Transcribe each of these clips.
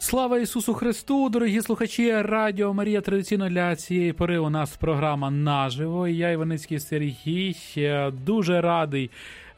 Слава Ісусу Христу, дорогі слухачі Радіо Марія. Традиційно для цієї пори у нас програма «Наживо». І я, Іваницький Сергій, дуже радий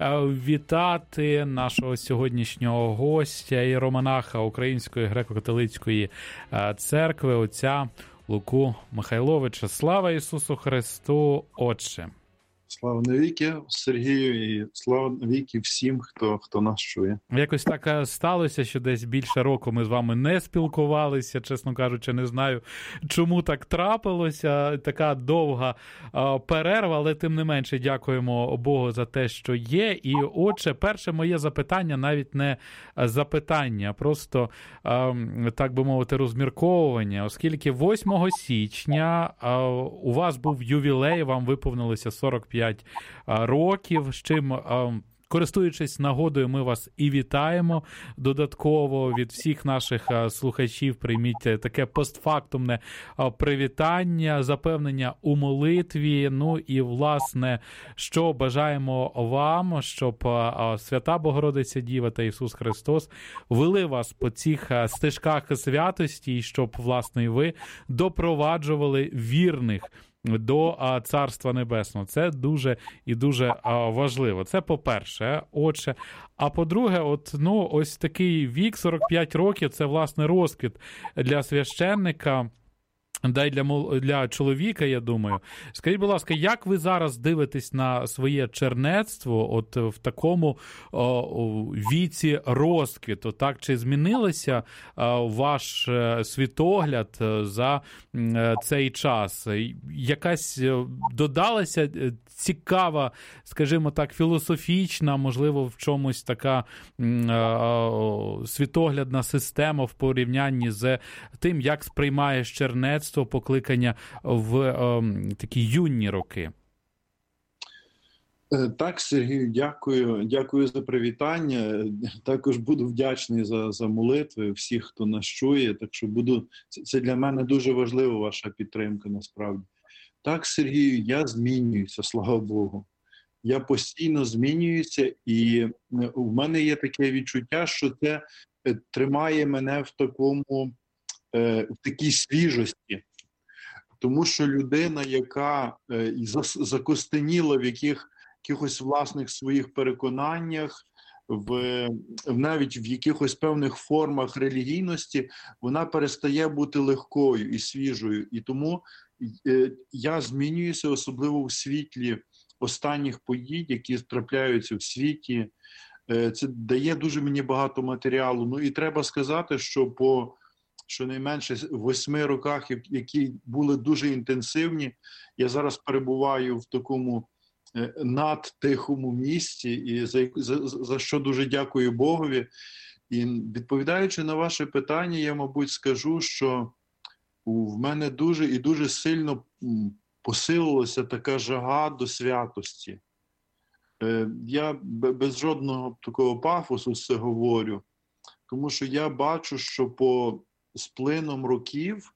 вітати нашого сьогоднішнього гостя, іеромонаха Української греко-католицької церкви, отця Луку Михайловича. Слава Ісусу Христу, Отче! Слава навіки Сергію і слава навіки всім, хто нас чує. Якось так сталося, що десь більше року ми з вами не спілкувалися, чесно кажучи, не знаю, чому так трапилося, така довга перерва, але тим не менше дякуємо Богу за те, що є. І, Отче, перше моє запитання навіть не запитання, а просто, так би мовити, розмірковування, оскільки 8 січня у вас був ювілей, вам виповнилося 45 років, з чим, користуючись нагодою, ми вас і вітаємо додатково. Від всіх наших слухачів прийміть таке постфактумне привітання, запевнення у молитві. Ну і, власне, що бажаємо вам, щоб Свята Богородиця Діва та Ісус Христос вели вас по цих стежках святості, і щоб, власне, і ви допроваджували вірних до Царства Небесного. Це дуже і дуже важливо. Це по-перше, Отче. А по-друге, ось такий вік, 45 років, це, власне, розквіт для священника, да й для чоловіка, я думаю. Скажіть, будь ласка, як ви зараз дивитесь на своє чернецтво от в такому віці розквіту? Так? Чи змінилося ваш світогляд за цей час? Якась додалася цікава, скажімо так, філософічна, можливо, в чомусь така світоглядна система в порівнянні з тим, як сприймаєш чернецтво, покликання в такі юні роки? Так, Сергію, дякую. Дякую за привітання. Також буду вдячний за молитви всіх, хто нас чує. Так що це для мене дуже важлива ваша підтримка, насправді. Так, Сергію, я змінююся, слава Богу. Я постійно змінююся, і в мене є таке відчуття, що це тримає мене в такій свіжості. Тому що людина, яка закостеніла в якихось власних своїх переконаннях, навіть в якихось певних формах релігійності, вона перестає бути легкою і свіжою. І тому я змінююся, особливо в світлі останніх подій, які трапляються в світі. Це дає дуже мені багато матеріалу. Ну і треба сказати, що по щонайменше 8 роках, які були дуже інтенсивні, я зараз перебуваю в такому надтихому місці, і за що дуже дякую Богові. І відповідаючи на ваше питання, я, мабуть, скажу, що в мене дуже і дуже сильно посилилася така жага до святості. Я без жодного такого пафосу це говорю, тому що я бачу, що з плином років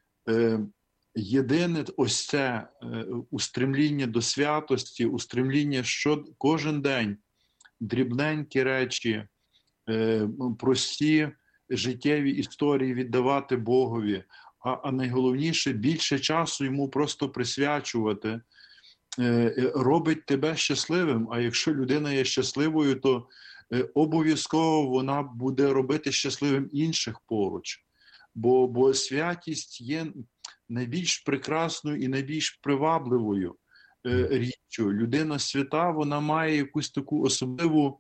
єдине ось це устремління до святості, устремління, що кожен день дрібненькі речі, прості життєві історії віддавати Богові, а найголовніше більше часу йому просто присвячувати, робить тебе щасливим. А якщо людина є щасливою, то обов'язково вона буде робити щасливим інших поруч. Бо святість є найбільш прекрасною і найбільш привабливою річчю. Людина свята, вона має якусь таку особливу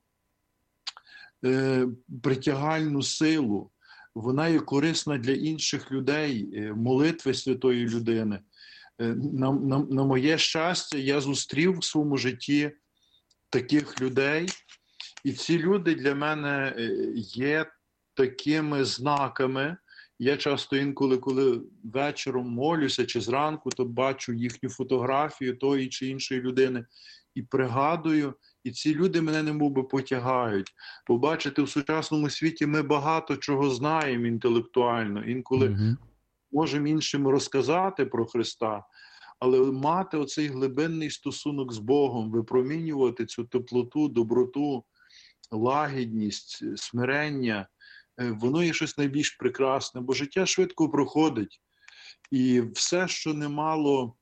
притягальну силу. Вона є корисна для інших людей, молитви святої людини. На моє щастя, я зустрів в своєму житті таких людей, і ці люди для мене є такими знаками. Я часто інколи, коли вечором молюся чи зранку, то бачу їхню фотографію тої чи іншої людини і пригадую, і ці люди мене немовби потягають. Побачити в сучасному світі ми багато чого знаємо інтелектуально, інколи можемо іншим розказати про Христа, але мати оцей глибинний стосунок з Богом, випромінювати цю теплоту, доброту, лагідність, смирення, воно є щось найбільш прекрасне, бо життя швидко проходить. І все, що не мало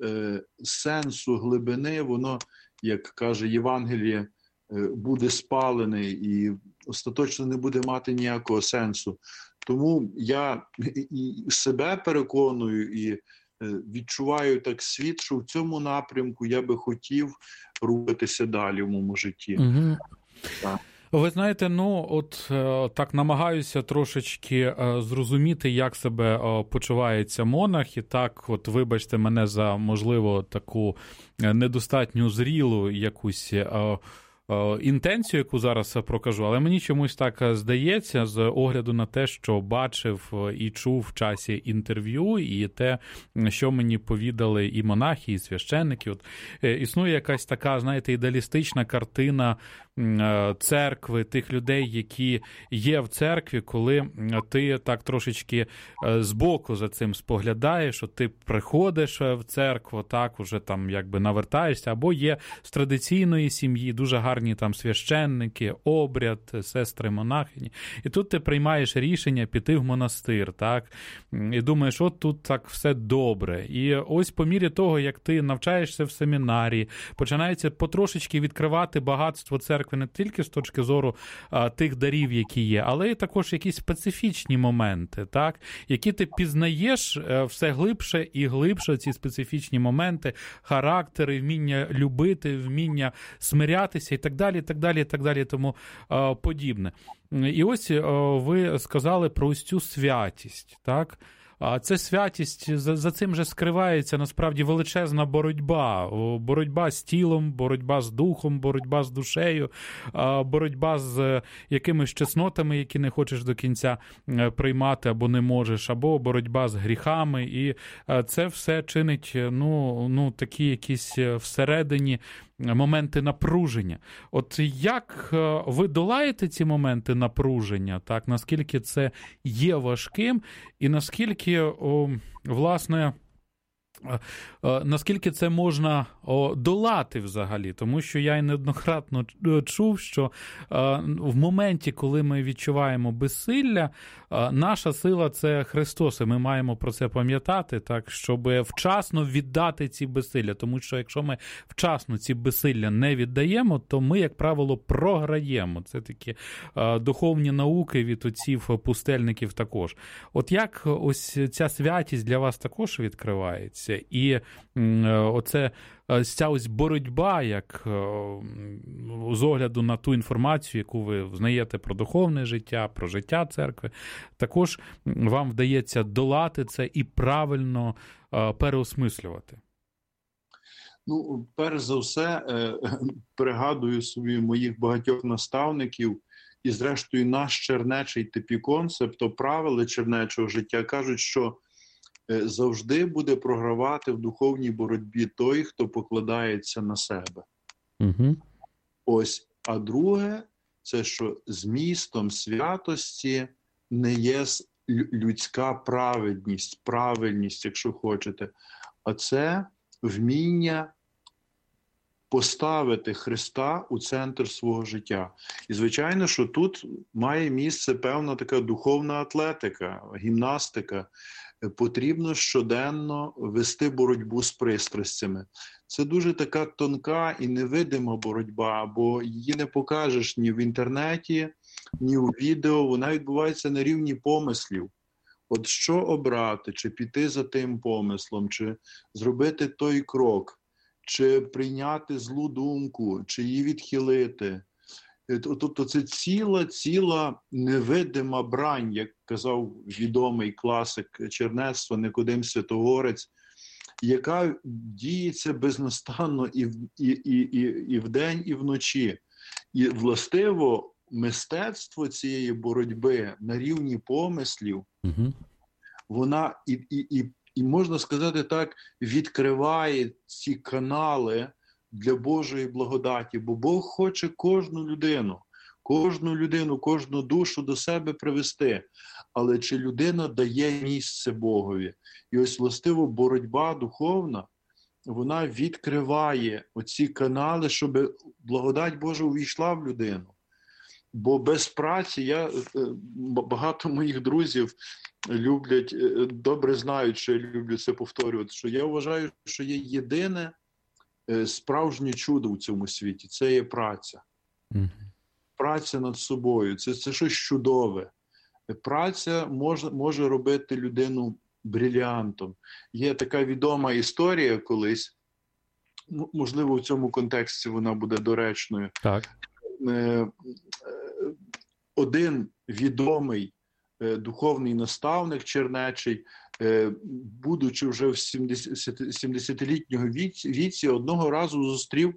сенсу, глибини, воно, як каже Євангеліє, буде спалене і остаточно не буде мати ніякого сенсу. Тому я і себе переконую, і відчуваю так світ, що в цьому напрямку я би хотів рухатися далі в моєму житті. Угу. Так. Ви знаєте, так намагаюся трошечки зрозуміти, як себе почувається монах, і так, вибачте мене за, можливо, таку недостатньо зрілу якусь інтенцію, яку зараз прокажу, але мені чомусь так здається, з огляду на те, що бачив і чув в часі інтерв'ю, і те, що мені повідали і монахи, і священники. Існує якась така, знаєте, ідеалістична картина церкви, тих людей, які є в церкві, коли ти так трошечки збоку за цим споглядаєш, що ти приходиш в церкву, так, уже там якби навертаєшся, або є з традиційної сім'ї, дуже гарні там священники, обряд, сестри-монахині. І тут ти приймаєш рішення піти в монастир, так, і думаєш, от тут так все добре. І ось по мірі того, як ти навчаєшся в семінарії, починається потрошечки відкривати багатство церкви не тільки з точки зору тих дарів, які є, але й також якісь специфічні моменти, так, які ти пізнаєш все глибше і глибше, ці специфічні моменти, характери, вміння любити, вміння смирятися і так далі, і так далі, і так далі, тому подібне. І ось ви сказали про ось цю святість, так? А це святість, за цим же скривається насправді величезна боротьба. Боротьба з тілом, боротьба з духом, боротьба з душею, боротьба з якимись чеснотами, які не хочеш до кінця приймати або не можеш, або боротьба з гріхами. І це все чинить такі якісь всередині моменти напруження. От як ви долаєте ці моменти напруження, так? Наскільки це є важким і наскільки, власне, наскільки це можна долати взагалі? Тому що я й неоднократно чув, що в моменті, коли ми відчуваємо безсилля, наша сила – це Христос, і ми маємо про це пам'ятати, так, щоб вчасно віддати ці безсилля. Тому що якщо ми вчасно ці безсилля не віддаємо, то ми, як правило, програємо. Це такі духовні науки від отців пустельників також. От як ось ця святість для вас також відкривається? І ця ось боротьба, як з огляду на ту інформацію, яку ви знаєте про духовне життя, про життя церкви, також вам вдається долати це і правильно переосмислювати. Перш за все, пригадую собі моїх багатьох наставників, і зрештою наш чернечий типікон, тобто правила чернечого життя, кажуть, що завжди буде програвати в духовній боротьбі той, хто покладається на себе. Угу. Ось. А друге, це що змістом святості не є людська правильність, якщо хочете, а це вміння поставити Христа у центр свого життя. І, звичайно, що тут має місце певна така духовна атлетика, гімнастика. Потрібно щоденно вести боротьбу з пристрастями. Це дуже така тонка і невидима боротьба, бо її не покажеш ні в інтернеті, ні у відео. Вона відбувається на рівні помислів. От що обрати, чи піти за тим помислом, чи зробити той крок, чи прийняти злу думку, чи її відхилити. Тобто це ціла невидима брань, як казав відомий класик чернецтва Никодим Святогорець, яка діється безнастанно і вдень, і вночі. І властиво мистецтво цієї боротьби на рівні помислів, вона і можна сказати так, відкриває ці канали для Божої благодаті, бо Бог хоче кожну людину, кожну душу до себе привести. Але чи людина дає місце Богові? І ось властиво боротьба духовна, вона відкриває оці канали, щоб благодать Божа увійшла в людину. Бо без праці багато моїх друзів люблять, добре знають, що я люблю це повторювати, що я вважаю, що є єдине справжнє чудо в цьому світі – це є праця. Праця над собою – це щось чудове. Праця може робити людину бриліантом. Є така відома історія колись, можливо, в цьому контексті вона буде доречною. Так. Один відомий духовний наставник чернечий, будучи вже в 70-літнього віці, одного разу зустрів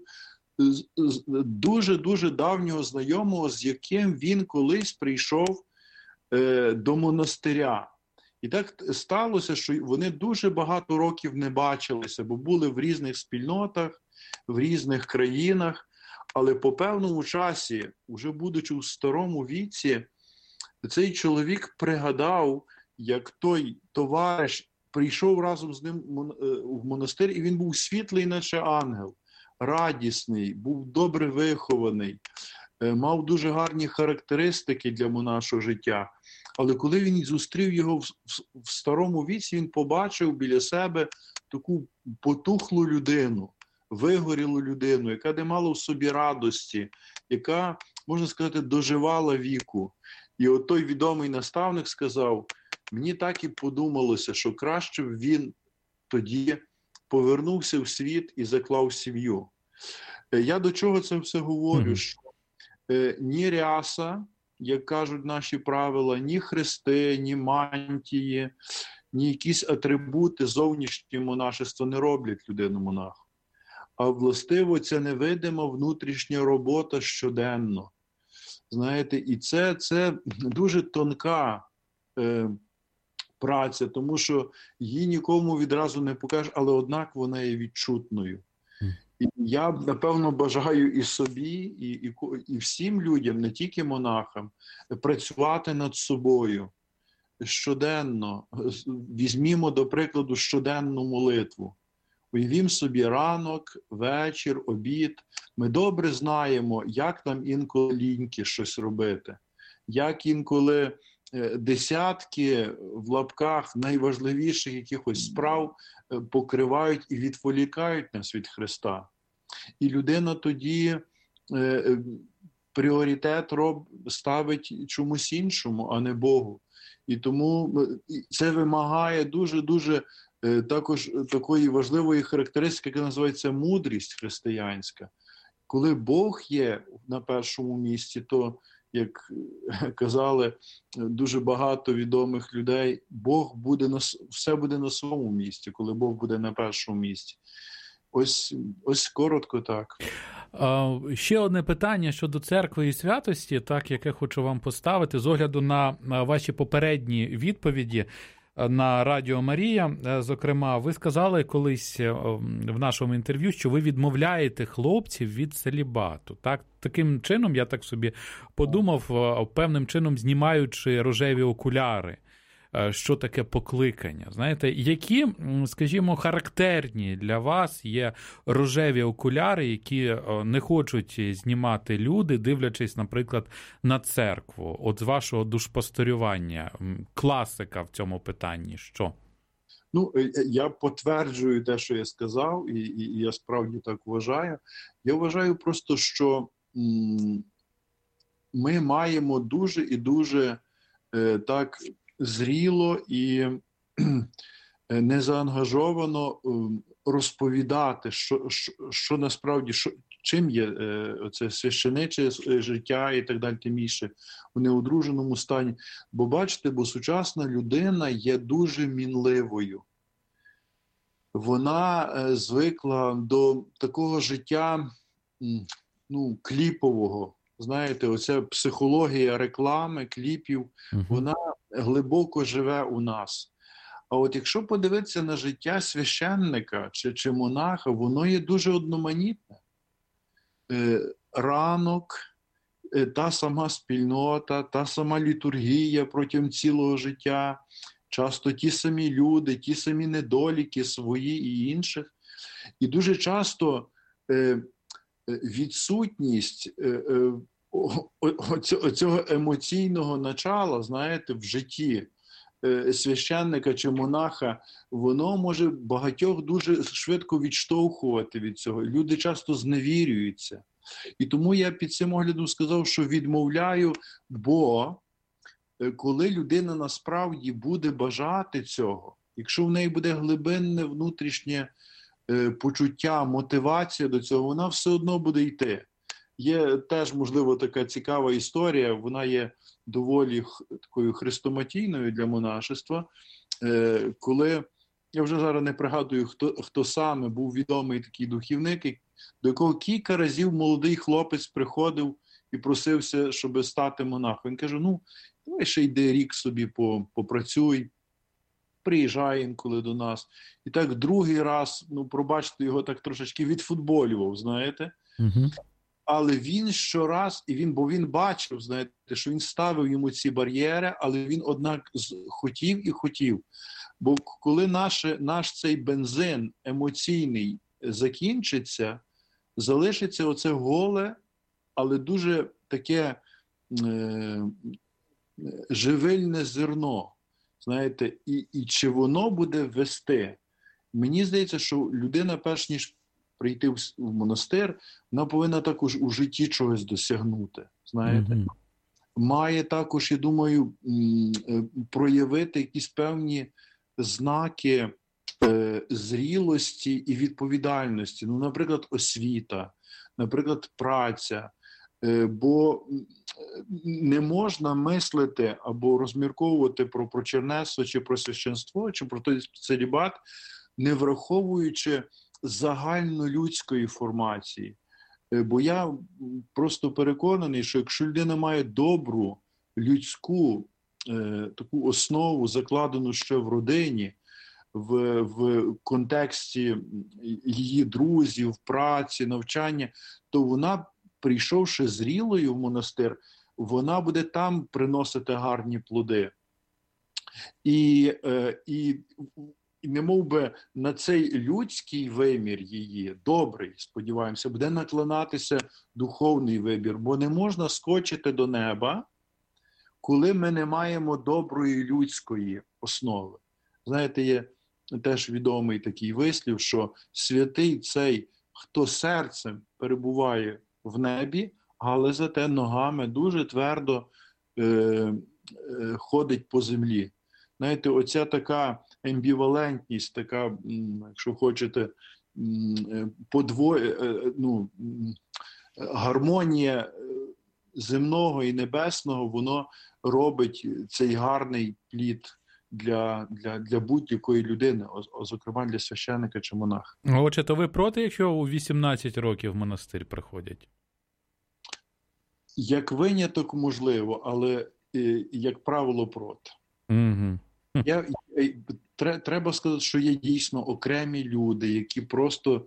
дуже-дуже давнього знайомого, з яким він колись прийшов до монастиря. І так сталося, що вони дуже багато років не бачилися, бо були в різних спільнотах, в різних країнах, але по певному часі, вже будучи у старому віці, цей чоловік пригадав, як той товариш прийшов разом з ним в монастир, і він був світлий, наче ангел, радісний, був добре вихований, мав дуже гарні характеристики для монашого життя. Але коли він зустрів його в старому віці, він побачив біля себе таку потухлу людину, вигорілу людину, яка не мала в собі радості, яка, можна сказати, доживала віку. І от той відомий наставник сказав, мені так і подумалося, що краще б він тоді повернувся в світ і заклав сім'ю. Я до чого це все говорю? Що ні ряса, як кажуть наші правила, ні хрести, ні мантії, ні якісь атрибути зовнішнє монашества не роблять людину монаху. А властиво ця невидима внутрішня робота щоденно. Знаєте, і це дуже тонка праця, тому що її нікому відразу не покажеш, але однак вона є відчутною. І я, напевно, бажаю і собі, і всім людям, не тільки монахам, працювати над собою щоденно. Візьмімо, до прикладу, щоденну молитву. Уявімо собі ранок, вечір, обід. Ми добре знаємо, як нам інколи ліньки щось робити, як інколи десятки в лапках найважливіших якихось справ покривають і відволікають нас від Христа. І людина тоді пріоритет ставить чомусь іншому, а не Богу. І тому це вимагає дуже-дуже також такої важливої характеристики, яка називається мудрість християнська. Коли Бог є на першому місці, то, як казали дуже багато відомих людей, Бог все буде на своєму місці, коли Бог буде на першому місці. Ось коротко так. Ще одне питання щодо церкви і святості, так, яке хочу вам поставити, з огляду на ваші попередні відповіді на Радіо Марія. Зокрема, ви сказали колись в нашому інтерв'ю, що ви відмовляєте хлопців від целібату. Так? Таким чином, я так собі подумав, певним чином знімаючи рожеві окуляри. Що таке покликання? Знаєте, які, скажімо, характерні для вас є рожеві окуляри, які не хочуть знімати люди, дивлячись, наприклад, на церкву? От з вашого душпасторювання, класика в цьому питанні, що? Ну, я підтверджую те, що я сказав, і я справді так вважаю. Я вважаю просто, що ми маємо дуже і дуже так зріло і незаангажовано розповідати, що насправді, чим є це священиче життя і так далі, тим більше у неодруженому стані. Бо бачите, бо сучасна людина є дуже мінливою. Вона звикла до такого життя, кліпового. Знаєте, оця психологія реклами, кліпів, вона глибоко живе у нас. А от якщо подивитися на життя священника чи монаха, воно є дуже одноманітне. Ранок, та сама спільнота, та сама літургія протягом цілого життя, часто ті самі люди, ті самі недоліки свої і інших. І дуже часто відсутність оцього емоційного начала, знаєте, в житті священника чи монаха, воно може багатьох дуже швидко відштовхувати від цього. Люди часто зневірюються. І тому я під цим оглядом сказав, що відмовляю, бо коли людина насправді буде бажати цього, якщо в неї буде глибинне внутрішнє почуття, мотивація до цього, вона все одно буде йти. Є теж, можливо, така цікава історія, вона є доволі такою хрестоматійною для монашества, коли, я вже зараз не пригадую, хто саме був відомий такий духівник, до якого кілька разів молодий хлопець приходив і просився, щоб стати монахом. Він каже, ну, давай ще йди рік собі попрацюй, приїжджає інколи до нас. І так другий раз, ну, пробачте, його так трошечки відфутболював, знаєте. Угу. Але він щораз, бо він бачив, знаєте, що він ставив йому ці бар'єри, але він, однак, хотів. Бо коли наш цей бензин емоційний закінчиться, залишиться оце голе, але дуже таке живильне зерно. Знаєте, і чи воно буде вести? Мені здається, що людина, перш ніж прийти в монастир, вона повинна також у житті чогось досягнути. Знаєте? Mm-hmm. Має також, я думаю, проявити якісь певні знаки зрілості і відповідальності. Ну, наприклад, освіта, наприклад, праця. Бо не можна мислити або розмірковувати про чернецтво, чи про священство, чи про той целібат, не враховуючи загальнолюдської формації. Бо я просто переконаний, що якщо людина має добру людську таку основу, закладену ще в родині, в контексті її друзів, праці, навчання, то вона, прийшовши зрілою в монастир, вона буде там приносити гарні плоди. І немов би на цей людський вимір її, добрий, сподіваємося, буде наклонатися духовний вибір, бо не можна скочити до неба, коли ми не маємо доброї людської основи. Знаєте, є теж відомий такий вислів, що святий цей, хто серцем перебуває в небі, але зате ногами дуже твердо ходить по землі. Знаєте, оця така амбівалентність, така, якщо хочете, гармонія земного і небесного, воно робить цей гарний плід для будь-якої людини, зокрема для священника чи монаха. Отже, то ви проти, якщо у 18 років в монастир приходять? Як виняток, можливо, але, як правило, проти. Угу. Треба сказати, що є дійсно окремі люди, які просто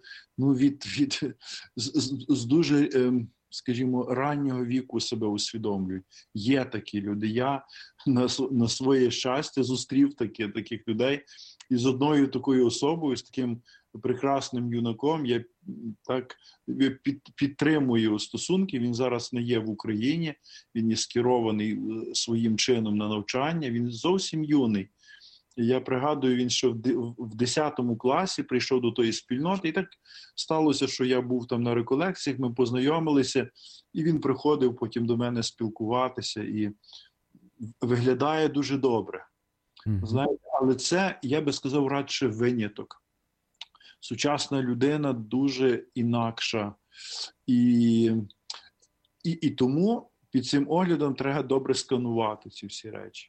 з дуже, скажімо, раннього віку себе усвідомлюють. Є такі люди. Я на своє щастя зустрів таких людей. І з одною такою особою, з таким прекрасним юнаком, я так підтримую стосунки. Він зараз не є в Україні, він є скерований своїм чином на навчання, він зовсім юний. Я пригадую, він ще в 10 класі прийшов до тої спільноти, і так сталося, що я був там на реколекціях, ми познайомилися, і він приходив потім до мене спілкуватися, і виглядає дуже добре. Знаєте, але це, я би сказав, радше виняток. Сучасна людина дуже інакша. І тому під цим оглядом треба добре сканувати ці всі речі.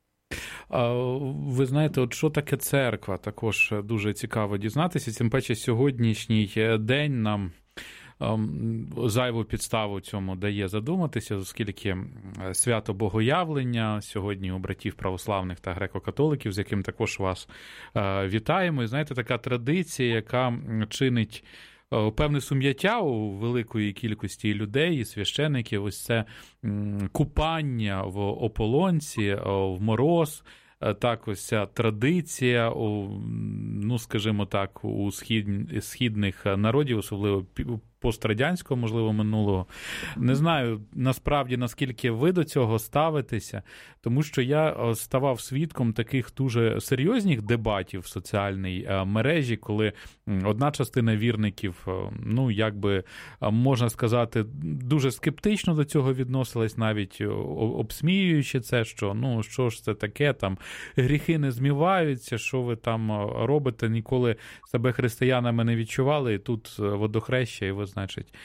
Ви знаєте, от що таке церква, також дуже цікаво дізнатися. Тим паче сьогоднішній день нам зайву підставу цьому дає задуматися, оскільки свято Богоявлення сьогодні у братів православних та греко-католиків, з яким також вас вітаємо. І знаєте, така традиція, яка чинить певне сум'яття у великої кількості людей і священиків, ось це купання в ополонці, в мороз. Так, ось ця традиція, скажімо так, у східних народів, особливо пострадянського, можливо, минулого. Не знаю, насправді, наскільки ви до цього ставитеся, тому що я ставав свідком таких дуже серйозних дебатів в соціальній мережі, коли одна частина вірників, ну, якби, можна сказати, дуже скептично до цього відносилась, навіть обсміюючи це, що, ну, що ж це таке, там, гріхи не змиваються, що ви там робите, ніколи себе християнами не відчували, і тут водохреща, і ви, значить,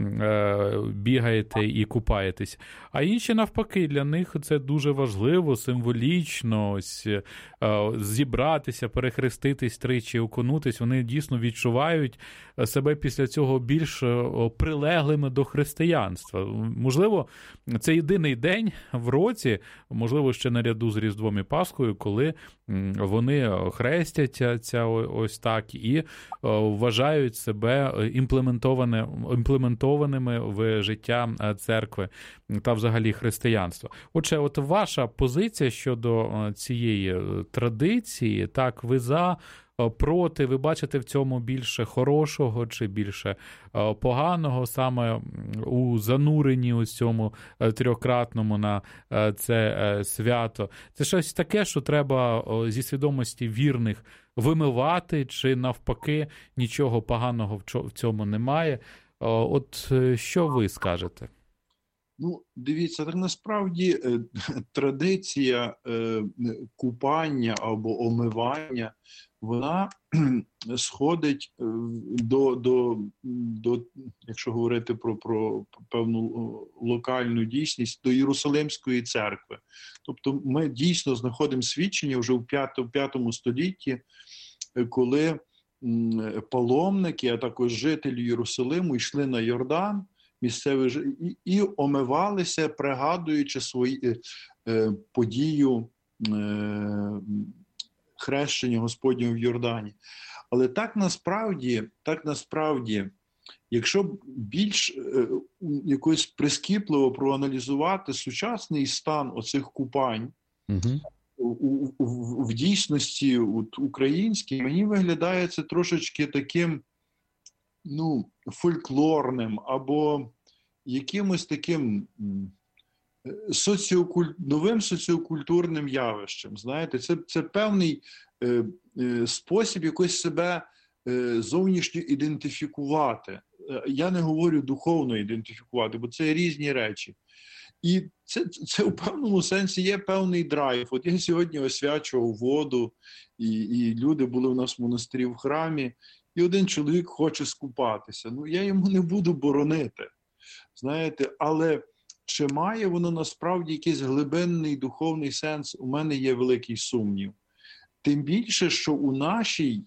бігаєте і купаєтесь. А інші, навпаки, для них це дуже важливо, символічно, ось, зібратися, перехреститись тричі, окунутись, вони дійсно відчувають себе після цього більш прилеглими до християнства. Можливо, це єдиний день в році, можливо, ще наряду з Різдвом і Пасхою, коли вони хрестяться ось так і вважають себе імплементованими в життя церкви та взагалі християнства. Отже, от ваша позиція щодо цієї традиції, так, ви за, проти, ви бачите в цьому більше хорошого чи більше поганого саме у зануренні у цьому трьохкратному на це свято? Це щось таке, що треба зі свідомості вірних вимивати, чи навпаки нічого поганого в цьому немає? От що ви скажете? Ну, дивіться, так насправді традиція купання або омивання, вона сходить до, якщо говорити про певну локальну дійсність, до Єрусалимської церкви. Тобто ми дійсно знаходимо свідчення вже в 5 столітті, коли паломники, а також жителі Єрусалиму йшли на Йордан, місцеві і омивалися, пригадуючи свою подію хрещення Господнього в Йордані. Але так насправді, якщо більш якось прискіпливо проаналізувати сучасний стан оцих купань, в дійсності українській, мені виглядає це трошечки таким, ну, фольклорним або якимось таким новим соціокультурним явищем. Знаєте, це певний спосіб якось себе зовнішньо ідентифікувати. Я не говорю духовно ідентифікувати, бо це різні речі. І це у певному сенсі є певний драйв. От я сьогодні освячував воду, і люди були у нас в монастирі в храмі, і один чоловік хоче скупатися. Ну, я йому не буду боронити, знаєте, але чи має воно насправді якийсь глибинний духовний сенс, у мене є великий сумнів. Тим більше, що у нашій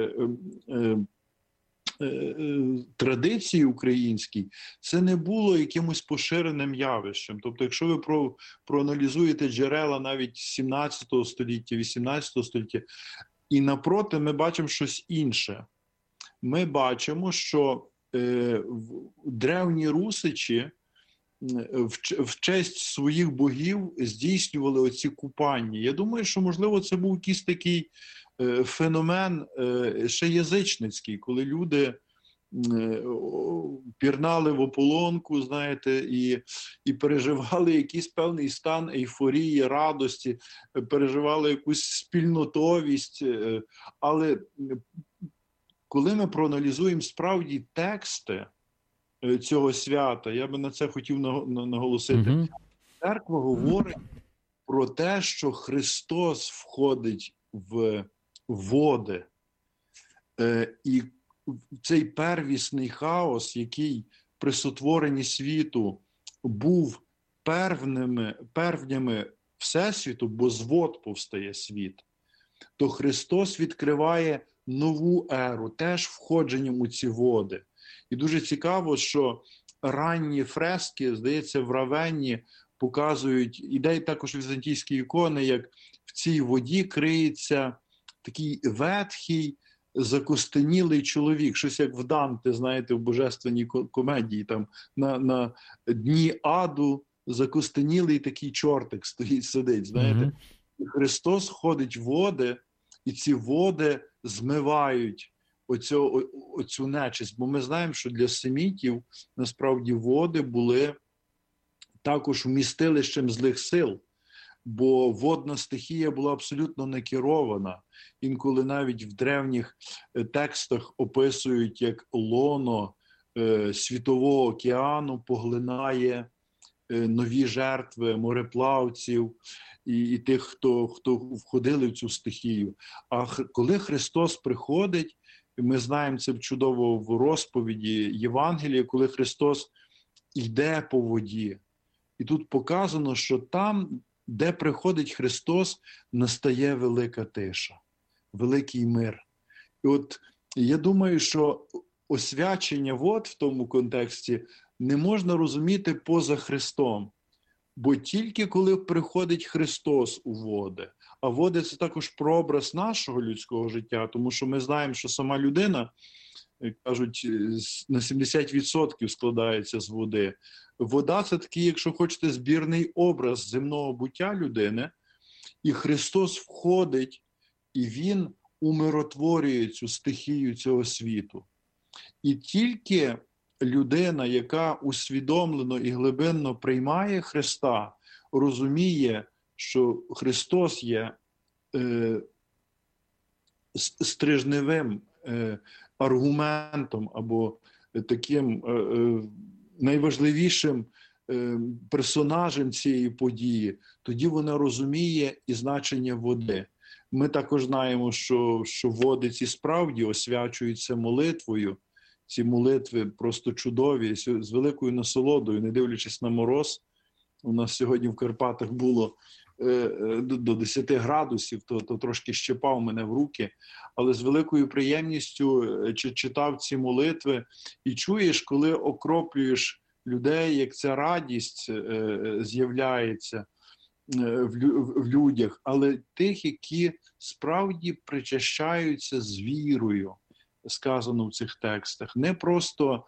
традиції українській це не було якимось поширеним явищем. Тобто, якщо ви проаналізуєте джерела навіть 17 століття, 18 століття, і напроти ми бачимо щось інше. Ми бачимо, що древні русичі в честь своїх богів здійснювали оці купання. Я думаю, що, можливо, це був якийсь такий феномен ще язичницький, коли люди пірнали в ополонку, знаєте, і переживали якийсь певний стан ейфорії, радості, переживали якусь спільнотовість. Але коли ми проаналізуємо справді тексти цього свята, я би на це хотів наголосити. Церква говорить про те, що Христос входить в води. І цей первісний хаос, який при сотворенні світу був первнями Всесвіту, бо з вод повстає світ, то Христос відкриває нову еру, теж входженням у ці води. І дуже цікаво, що ранні фрески, здається, в Равенні показують, ідеї також візантійські ікони, як в цій воді криється такий ветхий, закостенілий чоловік, щось як в Данте, знаєте, в божественній комедії, там на дні аду закостенілий такий чортик стоїть, сидить, знаєте. І Христос ходить в води, і ці води змивають оцю нечисть. Бо ми знаємо, що для семітів насправді води були також вмістилищем злих сил, бо водна стихія була абсолютно не керована. Інколи навіть в древніх текстах описують, як лоно світового океану поглинає нові жертви мореплавців і тих, хто входили в цю стихію. А коли Христос приходить, ми знаємо це чудово в розповіді Євангелія, коли Христос йде по воді. І тут показано, що там, де приходить Христос, настає велика тиша, великий мир. І от я думаю, що освячення вод в тому контексті не можна розуміти поза Христом. Бо тільки коли приходить Христос у води, а води – це також прообраз нашого людського життя, тому що ми знаємо, що сама людина, кажуть, на 70% складається з води. Вода – це такий, якщо хочете, збірний образ земного буття людини, і Христос входить, і Він умиротворює цю стихію цього світу. І тільки людина, яка усвідомлено і глибинно приймає Христа, розуміє, що Христос є стрижневим аргументом або таким найважливішим персонажем цієї події, тоді вона розуміє і значення води. Ми також знаємо, що води ці справді освячуються молитвою. Ці молитви просто чудові, з великою насолодою, не дивлячись на мороз. У нас сьогодні в Карпатах було до 10 градусів, то трошки щепав мене в руки. Але з великою приємністю читав ці молитви і чуєш, коли окроплюєш людей, як ця радість з'являється в людях, але тих, які справді причащаються з вірою, сказано в цих текстах, не просто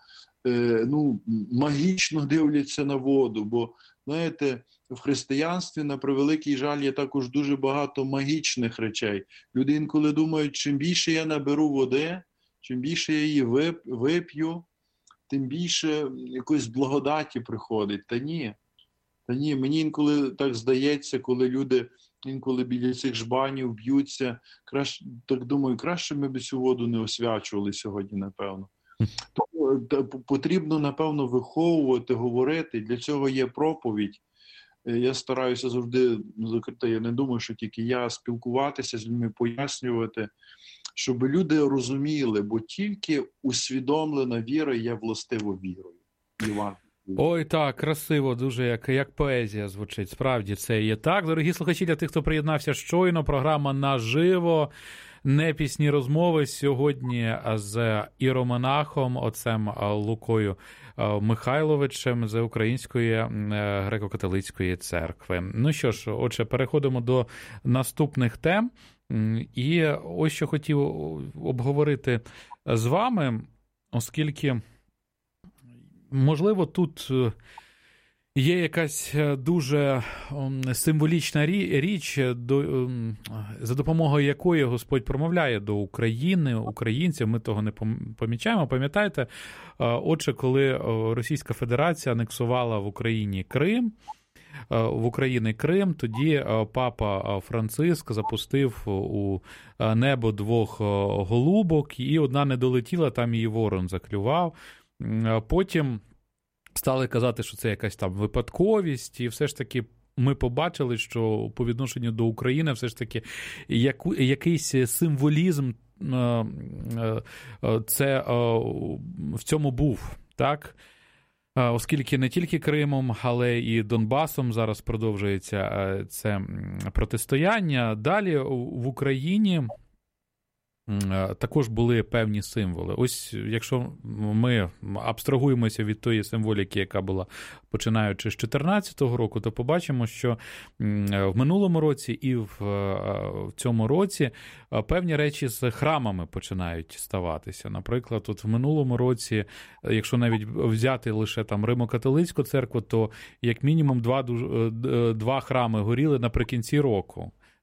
магічно дивляться на воду, бо, знаєте, в християнстві, на превеликий жаль, є також дуже багато магічних речей. Люди інколи думають, чим більше я наберу води, чим більше я її вип'ю, тим більше якоїсь благодаті приходить. Та ні, мені інколи так здається, коли люди інколи біля цих жбанів б'ються, так думаю, краще ми б цю воду не освячували сьогодні, напевно. Тому потрібно, напевно, виховувати, говорити, для цього є проповідь. Я стараюся завжди, я не думаю, що тільки я, спілкуватися з людьми, пояснювати, щоб люди розуміли, бо тільки усвідомлена віра є властиво вірою. Іван. Ой, так, красиво, дуже як поезія звучить. Справді, це є так. Дорогі слухачі, для тих, хто приєднався щойно, програма «Наживо», не пісні розмови сьогодні з іеромонахом, отцем Лукою Михайловичем з Української греко-католицької церкви. Ну що ж, отже, переходимо до наступних тем. І ось що хотів обговорити з вами, оскільки, можливо, тут є якась дуже символічна річ, за допомогою якої Господь промовляє до України, українців, ми того не помічаємо. Пам'ятаєте, отже, коли Російська Федерація анексувала в Україні Крим, тоді папа Франциск запустив у небо 2 голубок, і одна не долетіла, там її ворон заклював. Потім стали казати, що це якась там випадковість, і все ж таки ми побачили, що по відношенню до України все ж таки якийсь символізм це в цьому був, так? Оскільки не тільки Кримом, але і Донбасом зараз продовжується це протистояння. Далі в Україні також були певні символи. Ось якщо ми абстрагуємося від тої символіки, яка була починаючи з 2014 року, то побачимо, що в минулому році і в цьому році певні речі з храмами починають ставатися. Наприклад, от в минулому році, якщо навіть взяти лише там Римо-католицьку церкву, то як мінімум 2 храми горіли наприкінці року.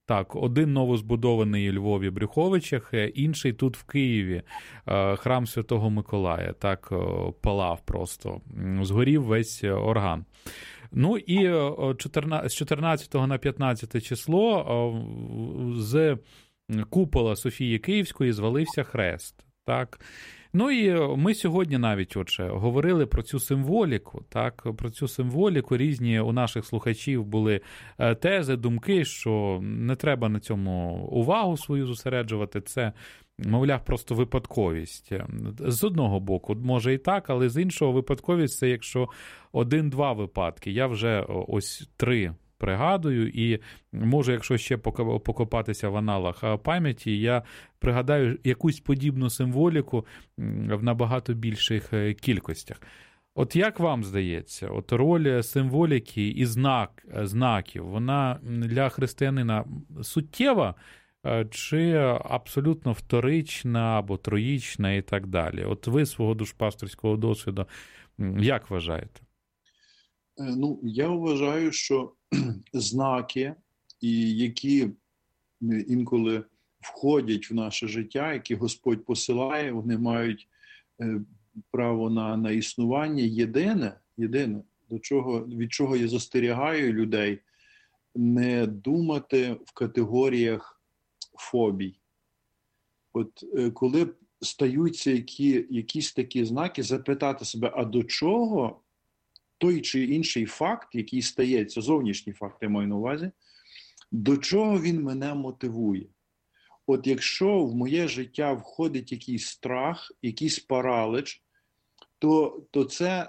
Так, один новозбудований у Львові Брюховичах, інший тут в Києві, храм Святого Миколая, так, палав просто, згорів весь орган. Ну і з 14 на 15 число з купола Софії Київської звалився хрест, так. Ну і ми сьогодні навіть говорили про цю символіку, так, про цю символіку. Різні у наших слухачів були тези, думки, що не треба на цьому увагу свою зосереджувати, це, мовляв, просто випадковість. З одного боку, може і так, але з іншого випадковість – це якщо 1-2 випадки. Я вже ось 3 пригадую, і може, якщо ще покопатися в аналах пам'яті, я пригадаю якусь подібну символіку в набагато більших кількостях. От як вам здається, от роль символіки і знаків, вона для християнина суттєва чи абсолютно вторична або троїчна і так далі? От ви свого душпасторського досвіду як вважаєте? Ну, я вважаю, що знаки, які інколи входять в наше життя, які Господь посилає, вони мають право на існування. Єдине, від чого я застерігаю людей, не думати в категоріях фобій. От коли стаються якісь такі знаки, запитати себе, а до чого той чи інший факт, який стається, зовнішній факт, я маю на увазі, до чого він мене мотивує? От якщо в моє життя входить якийсь страх, якийсь паралич, то це,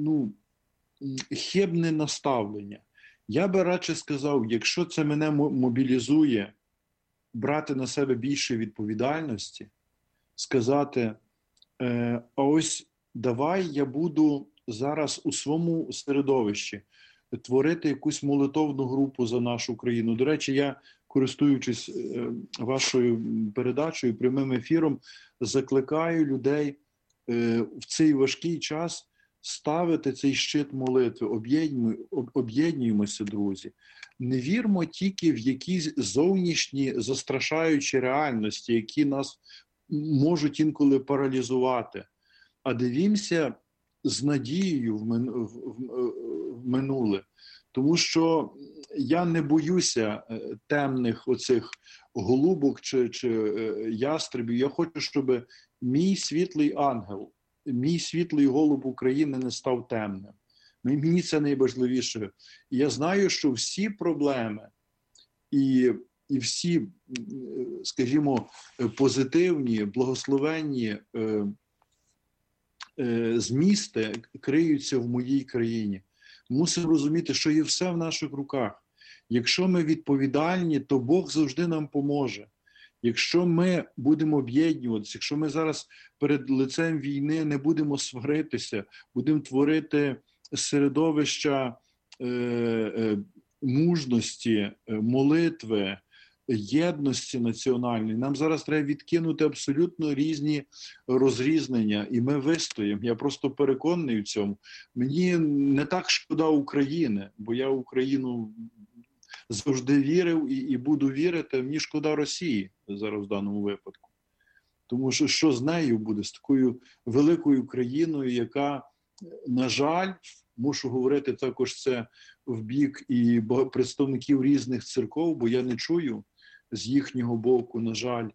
хибне наставлення. Я би радше сказав, якщо це мене мобілізує брати на себе більше відповідальності, сказати, а ось давай я буду зараз у своєму середовищі творити якусь молитовну групу за нашу країну. До речі, я, користуючись вашою передачею, прямим ефіром, закликаю людей в цей важкий час ставити цей щит молитви. Об'єднуємося, друзі. Не вірмо тільки в якісь зовнішні застрашаючі реальності, які нас можуть інколи паралізувати, а дивімося з надією в минуле. Тому що я не боюся темних оцих голубок чи ястребів. Я хочу, щоб мій світлий ангел, мій світлий голуб України не став темним. Мені це найважливіше. І я знаю, що всі проблеми і всі, скажімо, позитивні, благословенні змісти криються в моїй країні. Мусимо розуміти, що є все в наших руках. Якщо ми відповідальні, то Бог завжди нам поможе. Якщо ми будемо об'єднуватися, якщо ми зараз перед лицем війни не будемо сваритися, будемо творити середовища мужності, молитви, єдності національної. Нам зараз треба відкинути абсолютно різні розрізнення, і ми вистоїмо. Я просто переконаний в цьому. Мені не так шкода України, бо я в Україну завжди вірив і буду вірити. Мені шкода Росії зараз в даному випадку. Тому що з нею буде, з такою великою країною, яка, на жаль, мушу говорити також це в бік і представників різних церков, бо я не чую з їхнього боку, на жаль,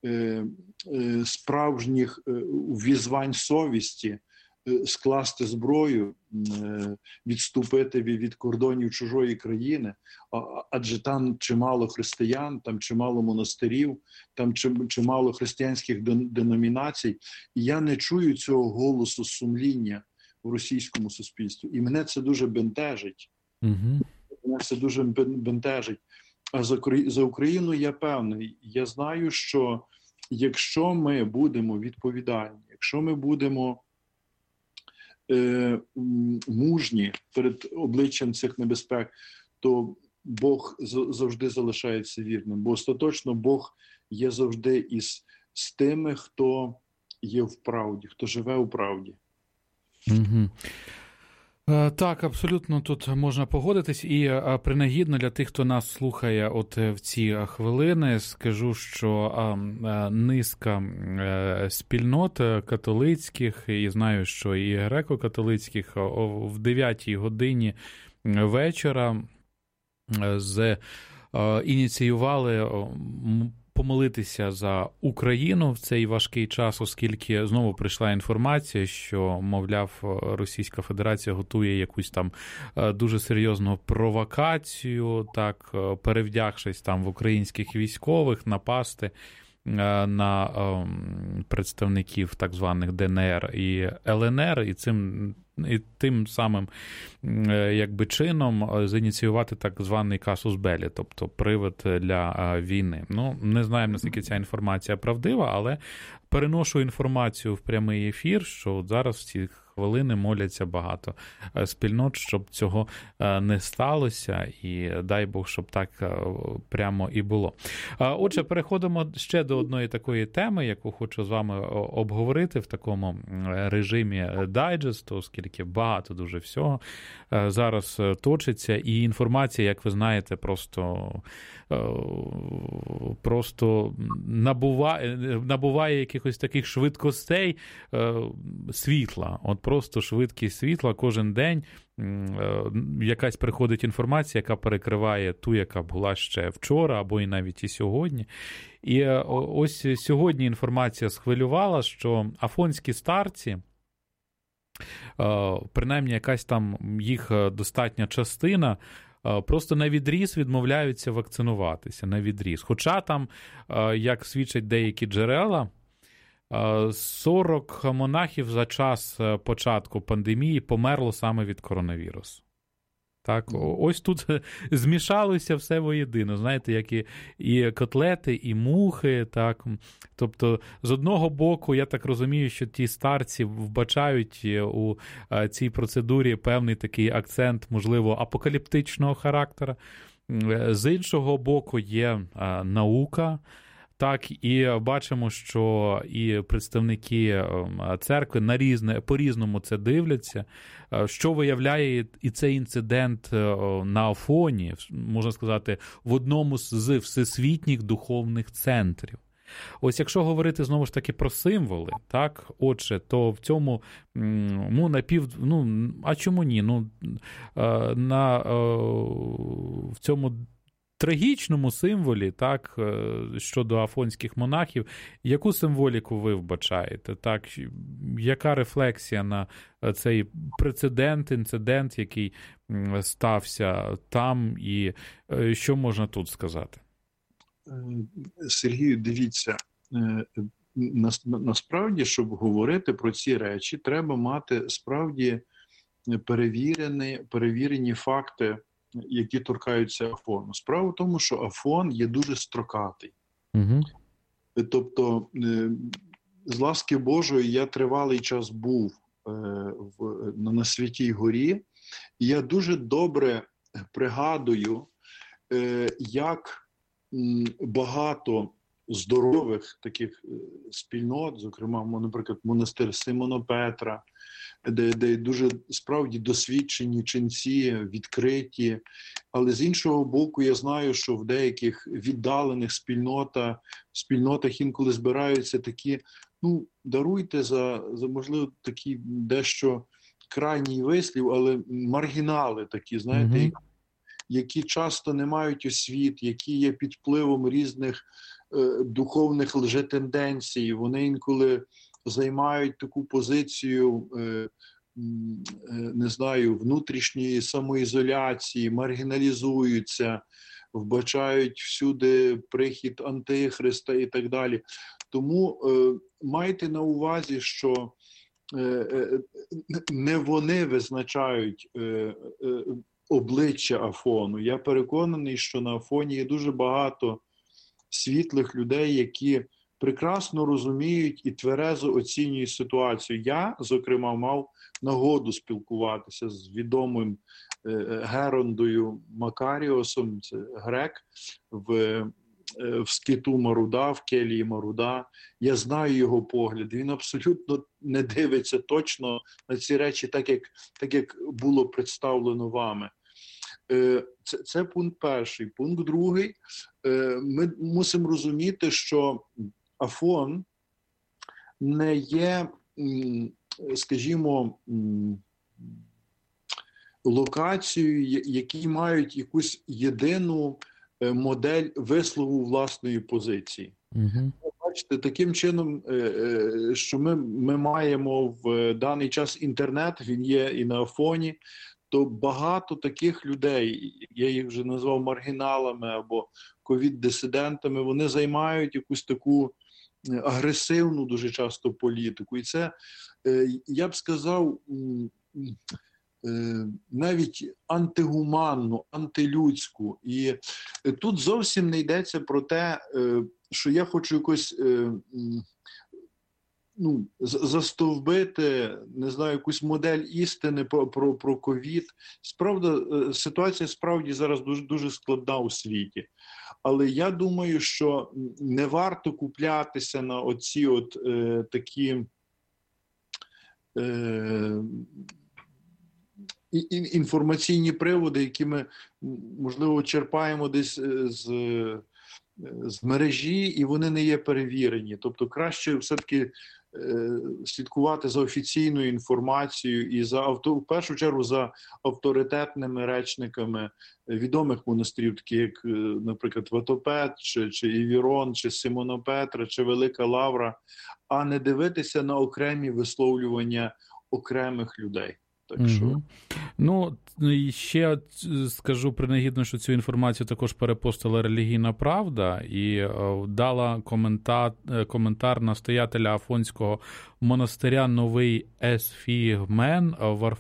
справжніх візвань совісті скласти зброю, відступити від кордонів чужої країни, адже там чимало християн, там чимало монастирів, там чимало християнських деномінацій. І я не чую цього голосу сумління в російському суспільстві. І мене це дуже бентежить. Мене це дуже бентежить. А за Україну я певний. Я знаю, що якщо ми будемо відповідальні, якщо ми будемо мужні перед обличчям цих небезпек, то Бог завжди залишається вірним. Бо остаточно Бог є завжди з тими, хто є в правді, хто живе у правді. Так, абсолютно тут можна погодитись. І принагідно для тих, хто нас слухає от в ці хвилини, скажу, що низка спільнот католицьких, і знаю, що і греко-католицьких в 9-й годині вечора ініціювали помолитися за Україну в цей важкий час, оскільки знову прийшла інформація, що, мовляв, Російська Федерація готує якусь там дуже серйозну провокацію, так, перевдягшись там в українських військових, напасти на представників так званих ДНР і ЛНР, і тим самим якби чином зініціювати так званий казус беллі, тобто привид для війни. Ну, не знаємо, наскільки ця інформація правдива, але переношу інформацію в прямий ефір, що от зараз в ці хвилини моляться багато спільнот, щоб цього не сталося, і дай Бог, щоб так прямо і було. Отже, переходимо ще до одної такої теми, яку хочу з вами обговорити в такому режимі дайджесту, оскільки багато дуже всього зараз точиться, і інформація, як ви знаєте, просто набуває якихось таких швидкостей світла. От просто швидкість світла кожен день. Якась приходить інформація, яка перекриває ту, яка була ще вчора, або і навіть і сьогодні. І ось сьогодні інформація схвилювала, що афонські старці, принаймні якась там їх достатня частина, просто на відріз відмовляються вакцинуватися, на відріз. Хоча там, як свідчать деякі джерела, 40 монахів за час початку пандемії померло саме від коронавірусу. Так, ось тут змішалося все воєдино, знаєте, як і котлети, і мухи, так. Тобто, з одного боку, я так розумію, що ті старці вбачають у цій процедурі певний такий акцент, можливо, апокаліптичного характеру. З іншого боку, є наука. Так, і бачимо, що і представники церкви по-різному це дивляться, що виявляє і цей інцидент на Афоні, можна сказати, в одному з всесвітніх духовних центрів. Ось якщо говорити знову ж таки про символи, так, отже, то в цьому, а чому ні? В цьому трагічному символі, так, щодо афонських монахів, яку символіку ви вбачаєте? Так, яка рефлексія на цей інцидент, який стався там, і що можна тут сказати? Сергію, дивіться, насправді, щоб говорити про ці речі, треба мати справді перевірені факти, які торкаються Афону. Справа в тому, що Афон є дуже строкатий. Угу. Тобто, з ласки Божої, я тривалий час був на Святій Горі, і я дуже добре пригадую, як багато здорових таких спільнот, зокрема, наприклад, монастир Симона Петра, де дуже справді досвідчені ченці, відкриті. Але з іншого боку, я знаю, що в деяких віддалених спільнотах інколи збираються такі, даруйте за можливо, такі дещо крайній вислів, але маргінали такі, знаєте, які часто не мають освіт, які є під впливом різних духовних лжетенденцій. Вони інколи займають таку позицію, не знаю, внутрішньої самоізоляції, маргіналізуються, вбачають всюди прихід Антихриста і так далі. Тому майте на увазі, що не вони визначають обличчя Афону. Я переконаний, що на Афоні є дуже багато світлих людей, які прекрасно розуміють і тверезо оцінюють ситуацію. Я, зокрема, мав нагоду спілкуватися з відомим Герондою Макаріосом, це грек, в в скиту Маруда, в келії Маруда. Я знаю його погляд. Він абсолютно не дивиться точно на ці речі, так як було представлено вами. Це пункт перший. Пункт другий. Ми мусимо розуміти, що Афон не є, скажімо, локацією, які мають якусь єдину модель вислову власної позиції. Угу. Бачите, таким чином, що ми маємо в даний час інтернет, він є і на Афоні, то багато таких людей, я їх вже назвав маргіналами або ковід-дисидентами, вони займають якусь таку агресивну дуже часто політику. І це, я б сказав, навіть антигуманну, антилюдську. І тут зовсім не йдеться про те, що я хочу якось застовбити, не знаю, якусь модель істини про ковід. Ситуація справді зараз дуже, дуже складна у світі. Але я думаю, що не варто куплятися на оці такі інформаційні приводи, які ми, можливо, черпаємо десь з мережі, і вони не є перевірені. Тобто краще все-таки слідкувати за офіційною інформацією і в першу чергу за авторитетними речниками відомих монастирів, такі як, наприклад, Ватопет, чи Івірон, чи Симонопетра, чи Велика Лавра, а не дивитися на окремі висловлювання окремих людей. Так що... Ну, і ще скажу принагідно, що цю інформацію також перепостила Релігійна Правда і дала коментар настоятеля Афонського монастиря Новий Есфігмен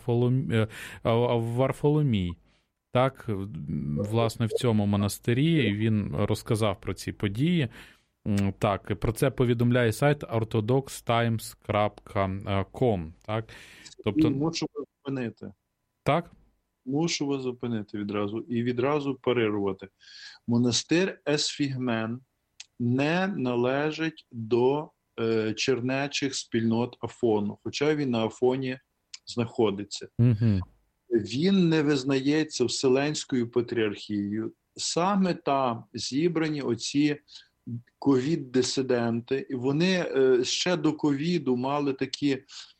Варфоломій. Так, власне, в цьому монастирі він розказав про ці події. Так, про це повідомляє сайт orthodoxtimes.com. Так, тобто... Мушу вас зупинити. Так? Мушу вас зупинити відразу і відразу парирувати. Монастир Есфігмен не належить до чернечих спільнот Афону, хоча він на Афоні знаходиться. Угу. Він не визнається Вселенською патріархією. Саме там зібрані оці ковід-дисиденти, і вони ще до ковіду мали такі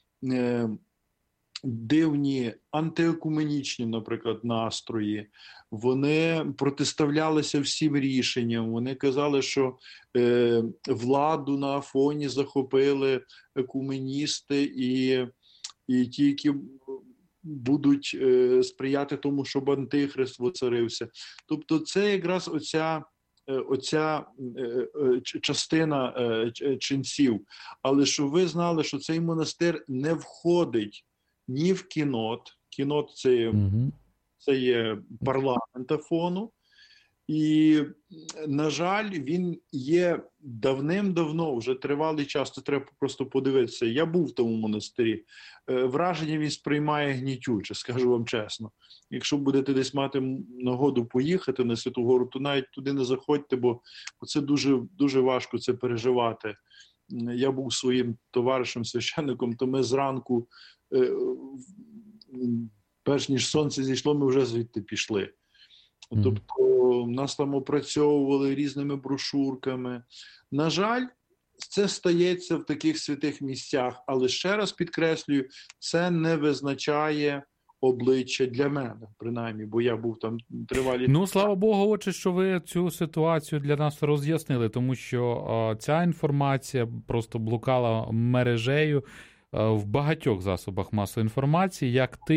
дивні антиекуменічні, наприклад, настрої. Вони протиставлялися всім рішенням. Вони казали, що владу на Афоні захопили екуменісти і ті, які будуть сприяти тому, щоб антихрист воцарився. Тобто це якраз оця частина ченців. Але щоб ви знали, що цей монастир не входить ні в кінот. Кінот – це є парламент Афону. І, на жаль, він є давним-давно, вже тривалий час, це треба просто подивитися. Я був в тому монастирі. Враження він сприймає гнітюче, скажу вам чесно. Якщо будете десь мати нагоду поїхати на Святу Гору, то навіть туди не заходьте, бо це дуже, дуже важко це переживати. Я був своїм товаришем, священником, то ми зранку, перш ніж сонце зійшло, ми вже звідти пішли. Тобто нас там опрацьовували різними брошурками. На жаль, це стається в таких святих місцях, але ще раз підкреслюю, це не визначає обличчя для мене, принаймні, бо я був там тривалі... Ну, слава Богу, отже, що ви цю ситуацію для нас роз'яснили, тому що ця інформація просто блукала мережею в багатьох засобах масової інформації,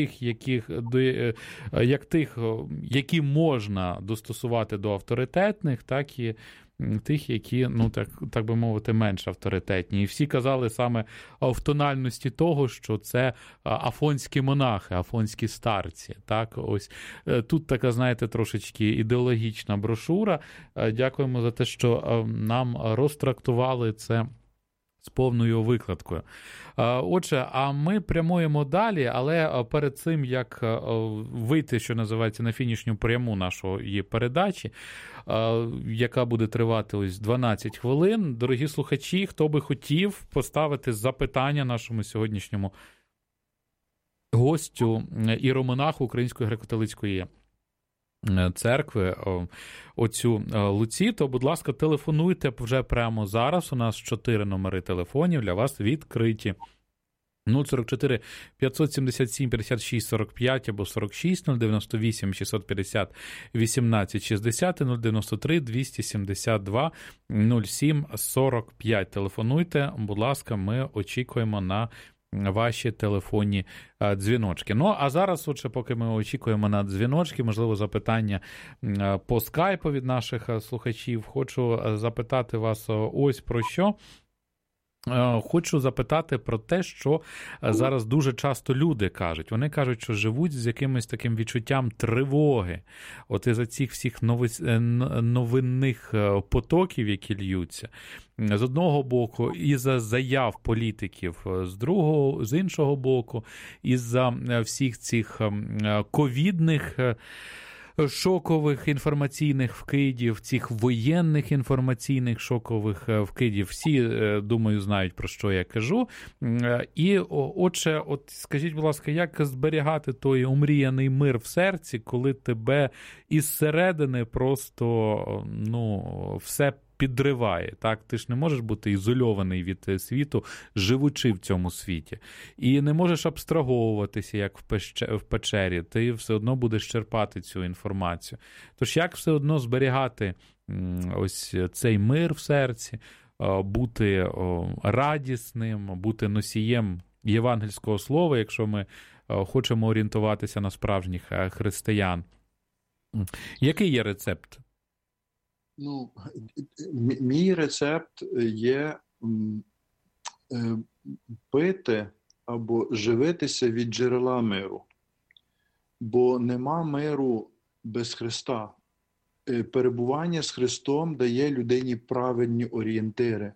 як тих, які можна достосувати до авторитетних, так і тих, які, ну так би мовити, менш авторитетні. І всі казали саме в тональності того, що це афонські монахи, афонські старці. Так, ось тут така, знаєте, трошечки ідеологічна брошура. Дякуємо за те, що нам розтрактували це з повною викладкою. Отже, а ми прямуємо далі, але перед цим, як вийти, що називається, на фінішню пряму нашої передачі, яка буде тривати ось 12 хвилин, дорогі слухачі, хто би хотів поставити запитання нашому сьогоднішньому гостю, іеромонаху Української греко-католицької церкви, оцю Луці, то, будь ласка, телефонуйте вже прямо зараз. У нас 4 номери телефонів для вас відкриті. 044 577 56 45 або 46, 098 650 18 60, 093 272 07 45. Телефонуйте, будь ласка, ми очікуємо на ваші телефонні дзвіночки. Ну, а зараз, отже, поки ми очікуємо на дзвіночки, можливо, запитання по скайпу від наших слухачів, хочу запитати вас ось про що. Хочу запитати про те, що зараз дуже часто люди кажуть. Вони кажуть, що живуть з якимось таким відчуттям тривоги. От із-за цих всіх новинних потоків, які льються. З одного боку, із-за заяв політиків, з іншого боку, із-за всіх цих ковідних шокових інформаційних вкидів, цих воєнних інформаційних шокових вкидів. Всі, думаю, знають, про що я кажу. І, отже, от скажіть, будь ласка, як зберігати той омріяний мир в серці, коли тебе із середини просто, все підриває, так? Ти ж не можеш бути ізольований від світу, живучи в цьому світі. І не можеш абстраговуватися, як в печері. Ти все одно будеш черпати цю інформацію. Тож як все одно зберігати ось цей мир в серці, бути радісним, бути носієм євангельського слова, якщо ми хочемо орієнтуватися на справжніх християн? Який є рецепт? Мій рецепт є пити або живитися від джерела миру. Бо нема миру без Христа. Перебування з Христом дає людині правильні орієнтири.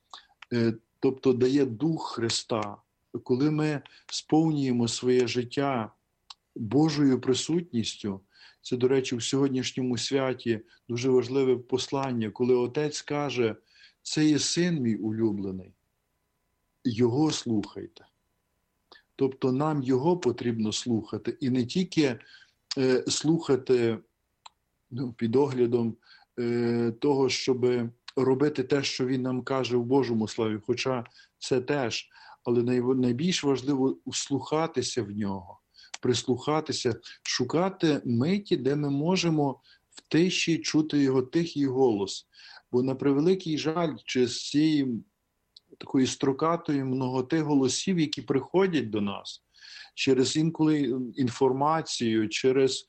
Тобто дає Дух Христа. Коли ми сповнюємо своє життя Божою присутністю, це, до речі, в сьогоднішньому святі дуже важливе послання, коли Отець каже, це є син мій улюблений, його слухайте. Тобто нам його потрібно слухати, і не тільки слухати під оглядом того, щоб робити те, що він нам каже в Божому Слові, хоча це теж, але найбільш важливо вслухатися в нього. Прислухатися, шукати миті, де ми можемо в тиші чути його тихий голос. Бо на превеликий жаль, через цієї такої строкатої многоти голосів, які приходять до нас, через інколи інформацію, через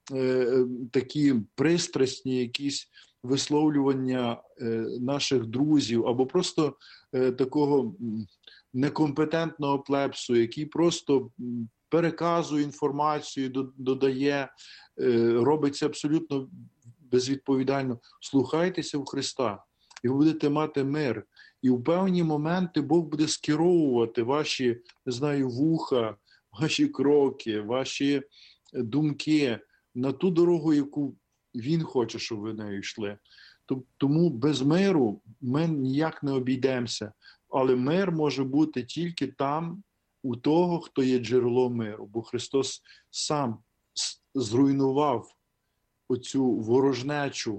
такі пристрасні якісь висловлювання наших друзів, або просто такого некомпетентного плебсу, який просто переказує інформацію, додає, робиться абсолютно безвідповідально. Слухайтеся в Христа, і ви будете мати мир. І в певні моменти Бог буде скеровувати ваші, вуха, ваші кроки, ваші думки на ту дорогу, яку Він хоче, щоб ви нею йшли. Тому без миру ми ніяк не обійдемося. Але мир може бути тільки там, у того, хто є джерелом миру. Бо Христос сам зруйнував оцю ворожнечу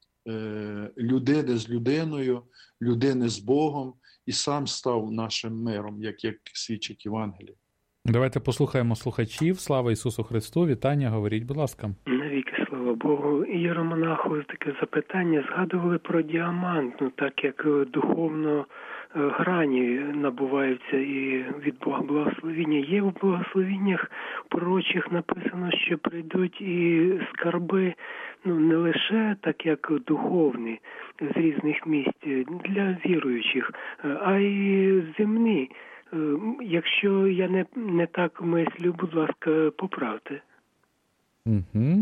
людини з людиною, людини з Богом, і сам став нашим миром, як свідчить Євангеліє. Давайте послухаємо слухачів. Слава Ісусу Христу. Вітання, говоріть, будь ласка. Навіки, слава Богу. Ієромонаху таке запитання. Згадували про діамант, так як духовно грані набуваються і від Бога благословіння. Є в благословіннях пророчих написано, що прийдуть і скарби, не лише так як духовні з різних місць для віруючих, а й земні. Якщо я не так мислю, будь ласка, поправте. Угу.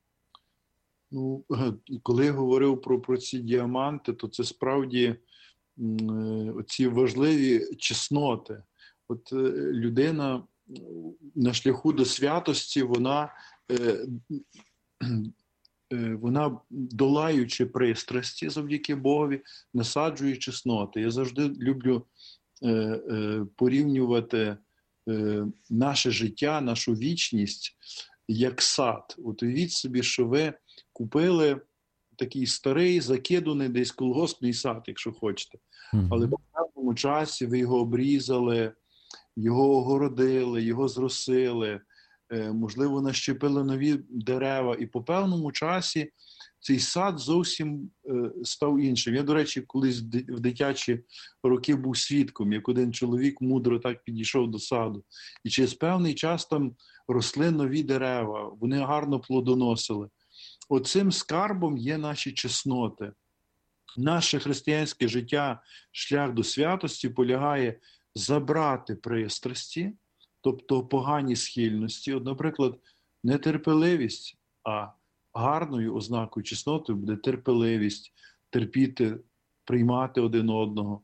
Коли я говорив про ці діаманти, то це справді оці важливі чесноти. От людина на шляху до святості, вона долаючи пристрасті завдяки Богові, насаджує чесноти. Я завжди люблю порівнювати наше життя, нашу вічність як сад. От уявіть собі, що ви купили такий старий, закиданий десь колгоспний сад, якщо хочете. Але по певному часі ви його обрізали, його огородили, його зросили, можливо, нащепили нові дерева. І по певному часі цей сад зовсім став іншим. Я, до речі, колись в дитячі роки був свідком, як один чоловік мудро так підійшов до саду. І через певний час там росли нові дерева, вони гарно плодоносили. Оцим скарбом є наші чесноти. Наше християнське життя, шлях до святості полягає забрати пристрасті, тобто погані схильності. От, наприклад, нетерпеливість, а гарною ознакою чесноти буде терпеливість, терпіти, приймати один одного.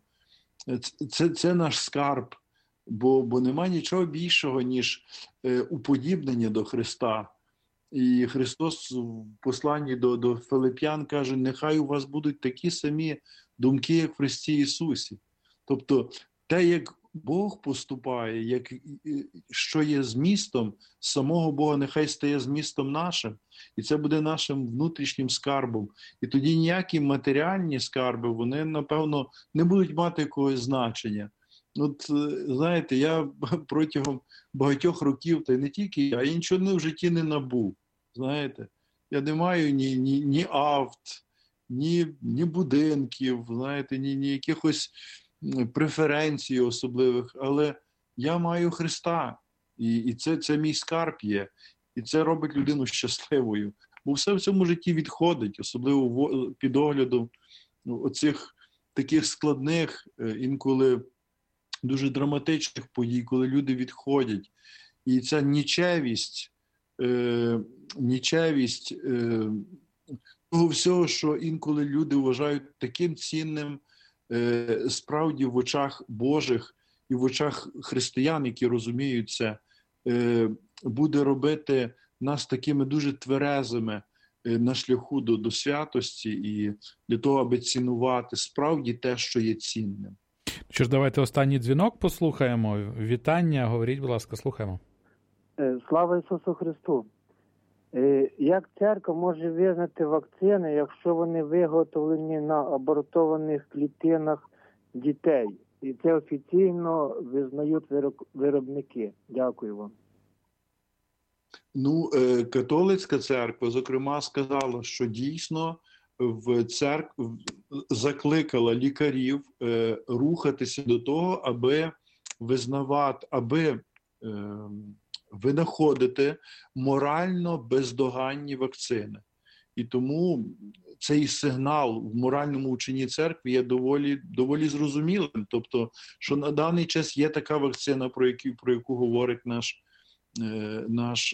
Це наш скарб, бо нема нічого більшого, ніж уподібнення до Христа. І Христос в посланні до Филип'ян каже, нехай у вас будуть такі самі думки, як в Христі Ісусі. Тобто те, як Бог поступає, що є змістом самого Бога, нехай стає змістом нашим. І це буде нашим внутрішнім скарбом. І тоді ніякі матеріальні скарби, вони, напевно, не будуть мати якогось значення. От, знаєте, я протягом багатьох років, та й не тільки я нічого в житті не набув. Знаєте, я не маю ні авт, ні будинків, знаєте, ні якихось преференцій особливих, але я маю Христа, і це мій скарб є, і це робить людину щасливою. Бо все в цьому житті відходить, особливо під оглядом оцих таких складних, інколи дуже драматичних подій, коли люди відходять. І ця нічевість того всього, що інколи люди вважають таким цінним, справді в очах Божих і в очах християн, які розуміють це, буде робити нас такими дуже тверезими на шляху до святості і для того, аби цінувати справді те, що є цінним. Що ж, давайте останній дзвінок послухаємо. Вітання, говоріть, будь ласка, слухаємо. Слава Ісусу Христу! Як церква може визнати вакцини, якщо вони виготовлені на абортованих клітинах дітей? І це офіційно визнають виробники. Дякую вам. Католицька церква, зокрема, сказала, що дійсно в церкву закликала лікарів рухатися до того, аби винаходити морально бездоганні вакцини. І тому цей сигнал в моральному ученні церкви є доволі зрозумілим. Тобто, що на даний час є така вакцина, про яку говорить наш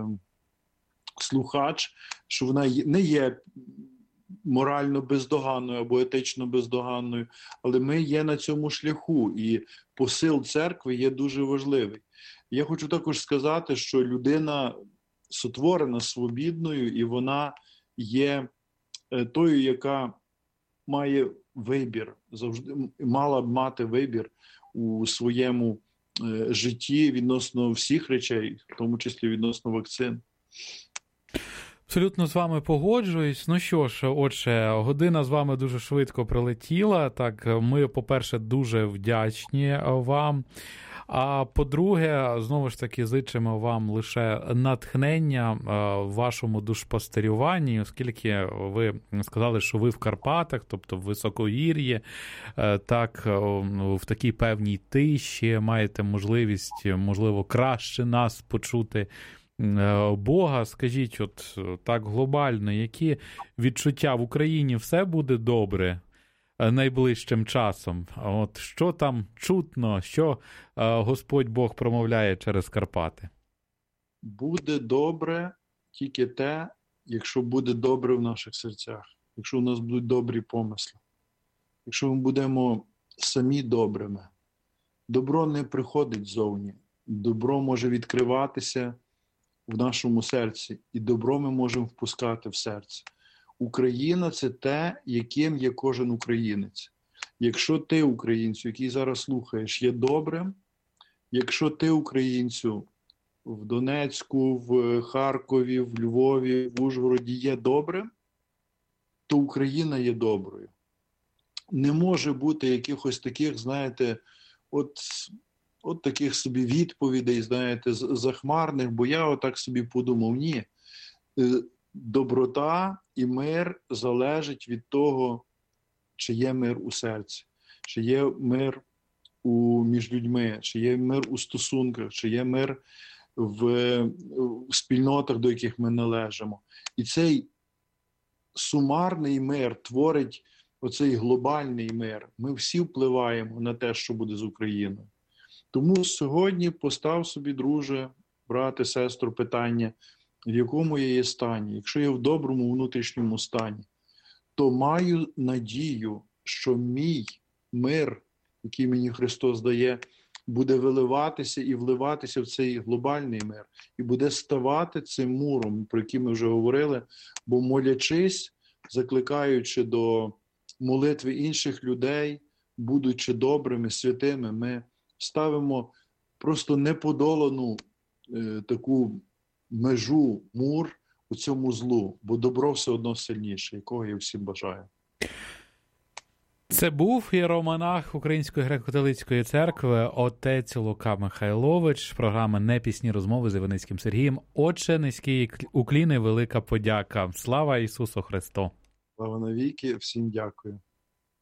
слухач, що вона не є морально бездоганною або етично бездоганною, але ми є на цьому шляху, і посил церкви є дуже важливий. Я хочу також сказати, що людина сотворена свобідною, і вона є тою, яка має вибір, завжди мала б мати вибір у своєму житті відносно всіх речей, в тому числі відносно вакцин. Абсолютно з вами погоджуюсь. Ну що ж, отже, година з вами дуже швидко прилетіла. Так, ми, по-перше, дуже вдячні вам. А по-друге, знову ж таки, зичимо вам лише натхнення в вашому душпастирюванні, оскільки ви сказали, що ви в Карпатах, тобто в високогір'ї, так, в такій певній тиші маєте можливість, можливо, краще нас почути Бога. Скажіть, от так глобально, які відчуття в Україні? Все буде добре найближчим часом? От що там чутно, що Господь Бог промовляє через Карпати? Буде добре тільки те, якщо буде добре в наших серцях, якщо у нас будуть добрі помисли. якщо ми будемо самі добрими. Добро не приходить ззовні. Добро може відкриватися в нашому серці, і добро ми можемо впускати в серце. Україна – це те, яким є кожен українець. Якщо ти, українцю, який зараз слухаєш, є добрим, якщо ти, українцю, в Донецьку, в Харкові, в Львові, в Ужгороді є добрим, то Україна є доброю. Не може бути якихось таких, знаєте, от таких собі відповідей, знаєте, захмарних, бо я отак собі подумав, ні. Доброта і мир залежить від того, чи є мир у серці, чи є мир між людьми, чи є мир у стосунках, чи є мир в спільнотах, до яких ми належимо. І цей сумарний мир творить оцей глобальний мир. Ми всі впливаємо на те, що буде з Україною. Тому сьогодні постав собі, друже, брате, сестру, питання, в якому я є стані. Якщо я в доброму внутрішньому стані, то маю надію, що мій мир, який мені Христос дає, буде виливатися і вливатися в цей глобальний мир. І буде ставати цим муром, про який ми вже говорили, бо молячись, закликаючи до молитви інших людей, будучи добрими, святими, ми ставимо просто неподолану таку межу, мур у цьому злу, бо добро все одно сильніше, якого я всім бажаю. Це був іеромонах Української греко-католицької церкви отець Лука Михайлович, програма «Не пісні розмови» з Іваницьким Сергієм. Отче, низький уклін і велика подяка. Слава Ісусу Христу! Слава навіки, всім дякую.